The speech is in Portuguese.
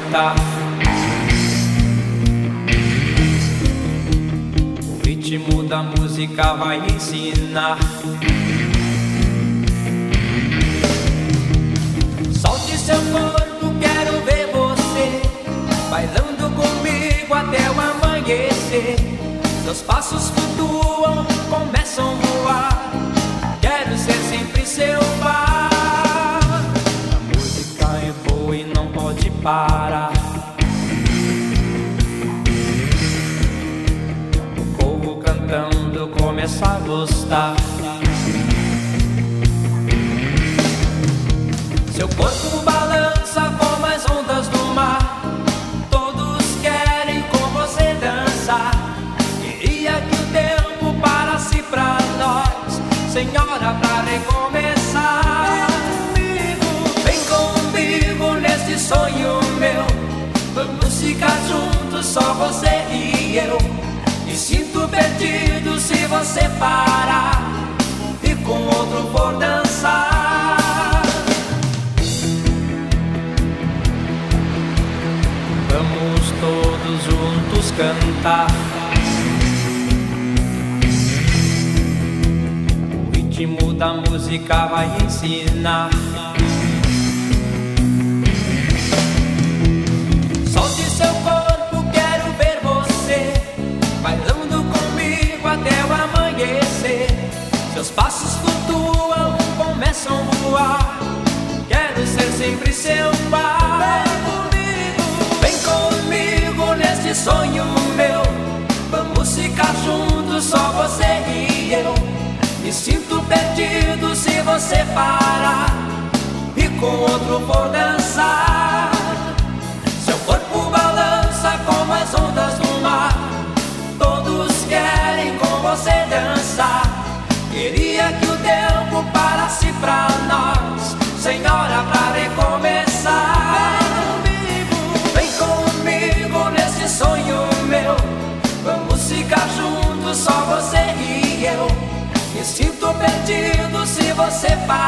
cantar. O ritmo da música vai ensinar. Solte seu corpo, quero ver você bailando comigo até o amanhecer. Seus passos flutuam, começam a voar. Quero ser sempre seu par. A música é boa e não pode parar. O povo cantando começa a gostar. Seu corpo balança como as ondas do mar. Todos querem com você dançar. Queria que o tempo parasse pra nós, senhora, pra recomeçar. Vem comigo nesse sonho meu. Vamos ficar juntos, só você e eu. Me sinto perdido se você parar e com outro for dançar. Vamos todos juntos cantar. O ritmo da música vai ensinar. Solte seu corpo, quero ver você bailando comigo até o amanhecer. Seus passos flutuam, começam a voar. Quero ser sempre seu par. Nesse sonho meu, vamos ficar juntos, só você e eu. Me sinto perdido se você parar e com outro for dançar. Seu corpo balança como as ondas do mar. Todos querem com você dançar. Queria que o tempo parasse pra nós, senhora, pra recomeçar. Sonho meu, vamos ficar juntos, só você e eu. Me sinto perdido se você parar